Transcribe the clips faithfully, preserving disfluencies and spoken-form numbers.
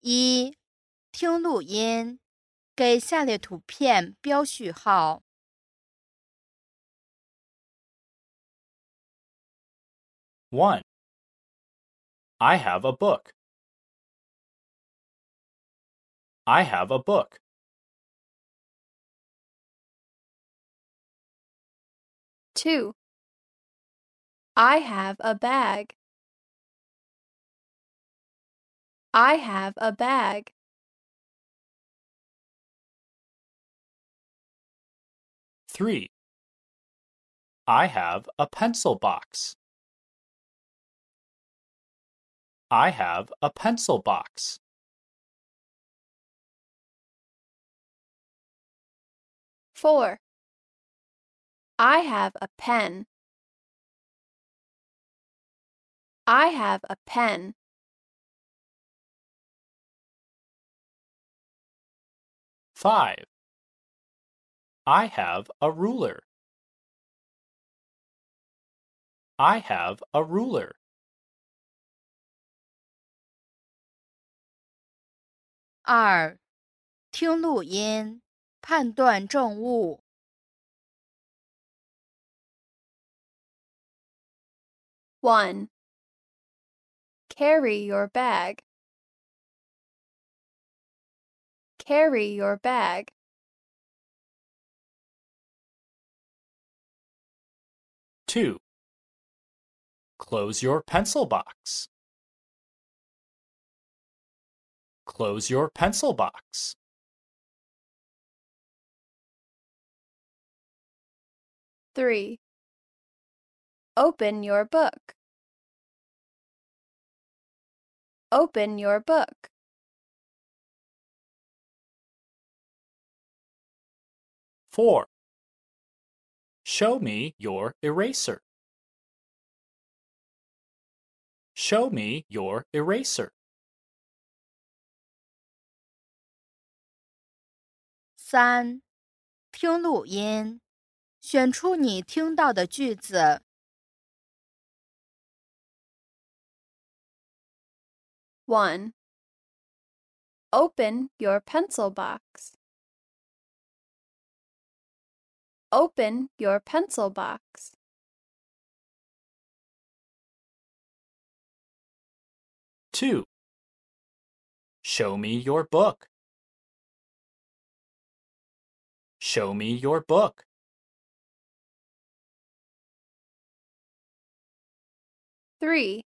一、听录音，给下列图片标序号。 one. I have a book. I have a book. two. I have a bag. I have a bag. three. I have a pencil box. I have a pencil box. four. I have a pen. I have a pen. five. I have a ruler. I have a ruler. 二、听录音，判断正误。 one. Carry your bag. Carry your bag. two. Close your pencil box. Close your pencil box. three. Open your book. Open your book. four. Show me your eraser. Show me your eraser. 三、听录音，选出你听到的句子。 one. Open your pencil box. Open your pencil box. two. Show me your book. Show me your book. three.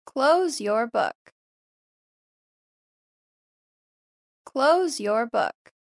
Close your book. Close your book.